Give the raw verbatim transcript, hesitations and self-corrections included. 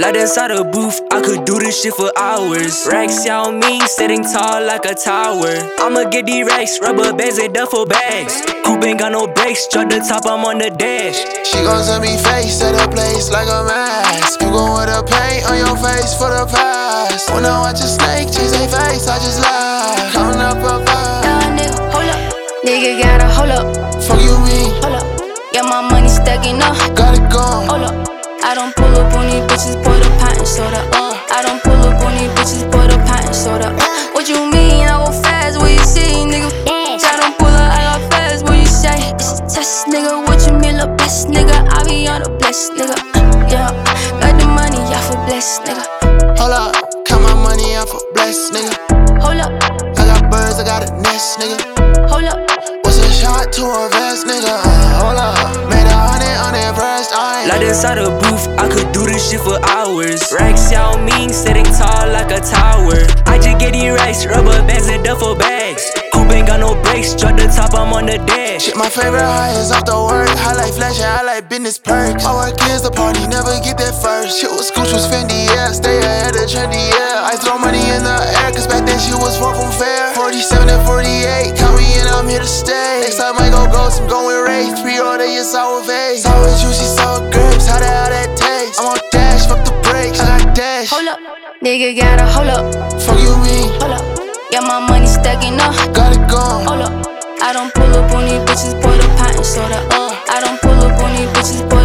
Like inside a booth, I could do this shit for hours. Racks Xiao Ming, sitting tall like a tower. I'ma get these racks, rubber bands and duffel bags. Coupe ain't got no brakes, drop the top, I'm on the dash. She gon' send me face to the place like a mask. You gon' wear the paint on your face for the past. When I watch a snake change their face, I just laugh. Counting up a vibe. Nah, nigga, hold up. Nigga gotta hold up. Fuck you mean? Hold up. Yeah, my money stacking up. Got it gone. Hold up. I don't pull up on these bitches, pour the pint and soda. Uh, I don't pull up on these bitches, pour the pint and soda. Uh, what you mean? I go fast, what you see, nigga? I don't pull up, I got fast, what you say? It's a test, nigga. What you mean, the best, nigga? I be on the blessed, nigga. Uh, yeah, got the money, I for blessed, nigga. Hold up, count my money out for blessed, nigga. Hold up, I got birds, I got a nest, nigga. hold up. What's a shot to a vest, nigga? Uh, hold up, made a hundred on that breast, I ain't. Like inside a booth, I could do this shit for hours. Racks Xiao Ming, sitting tall like a tower. I just get these racks, rubber bands and duffel bags. Coupe ain't got no brakes, drop the top, I'm on the dash. Shit, my favorite high is off the work. Highlight flashing, I like business perks. My work is the party, never get that first. Shit was Scooch, was Fendi, yeah. Stay ahead of trendy, yeah. I throw money in the air, cause back then she was far from fair. forty-seven and forty-eight, count me in, I'm here to stay. Next time I go ghost, I'm going race. Pre-order your sour face. Sour juicy, sour grapes, how the hell that taste? I'm on dash, fuck the brakes, I got dash. Hold up, nigga gotta hold up. Fuck you mean? Hold up, yeah, my money stacking up. Got it gone. Hold up, I don't pull up on these bitches, pour the pint and soda. Uh, I don't pull up on these bitches, pour